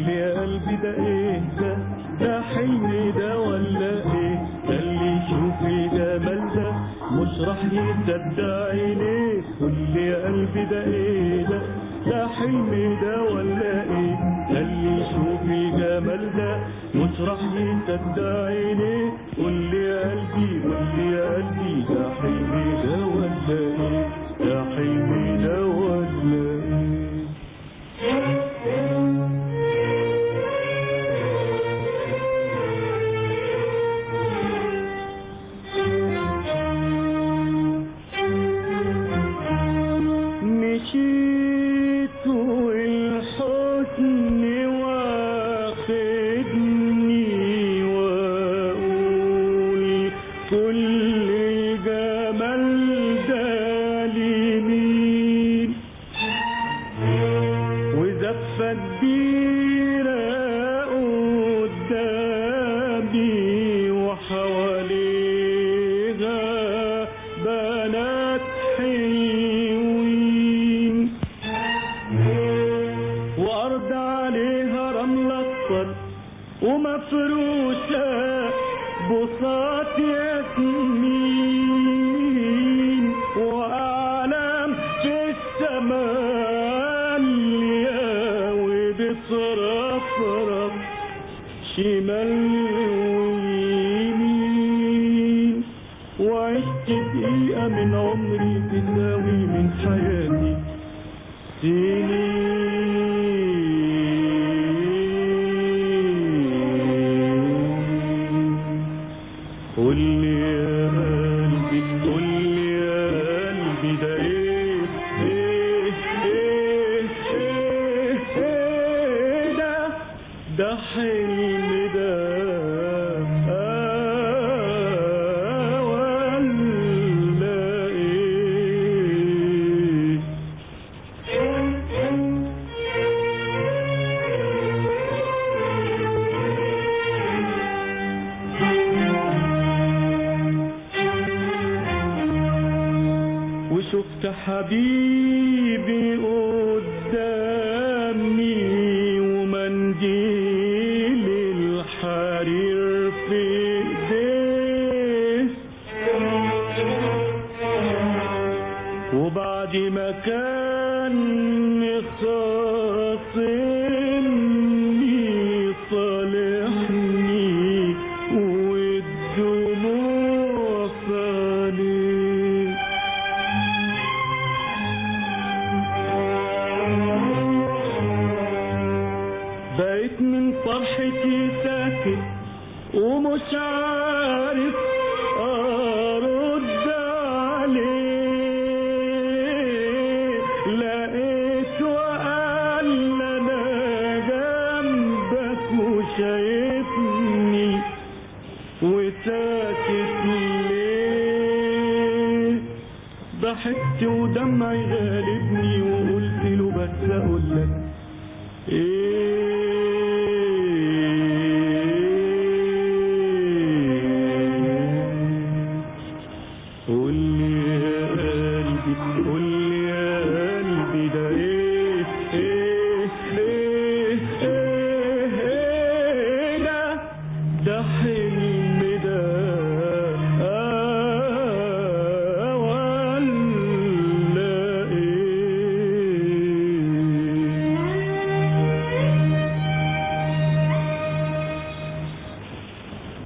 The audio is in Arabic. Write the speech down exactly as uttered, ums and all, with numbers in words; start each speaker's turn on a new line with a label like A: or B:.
A: لي يا قلبي ده ايه ده؟ ده حلم ده ولا ايه؟ ده اللي يشوف الجمال ده مش راح يصدق عينيه. قول لي يا قلبي ده ايه ده؟ ده حلم ده ولا ايه؟ ده اللي يشوف الجمال ده مش راح يصدق عينيه. قول لي يا قلبي قول لي يا قلبي ده حلم ده ولا ايه؟ ده حلم ده ولا ايه؟ مشيت والحزن واخدني واقول كل الجمال ده لمين؟ وزفة كبيرة قدامي وحواليها بنات حلوين، وأرض عليها رمل أصفر ومفروشة بساط ياسمين، وأعلام في السماء وبترفرف شمال ويمين. وعشت دقيقة من عمري تساوي من حياتي سنين. قول لي يا قلبي قول لي يا قلبي ده ايه ايه ايه ايه ايه ده؟ ده حلم ده وشفت حبيبي قدامي ومنديل الحرير في ايديه، وبعد ما كان مخاصمني صالحني والدموع فاني. بقيت من فرحتي ساكت ومش عارف ارد عليه، لقيت وقال انا جنبك وشايفني وساكت ليه؟ ضحكت ودمعي غالبني وقلت له بس اقول لك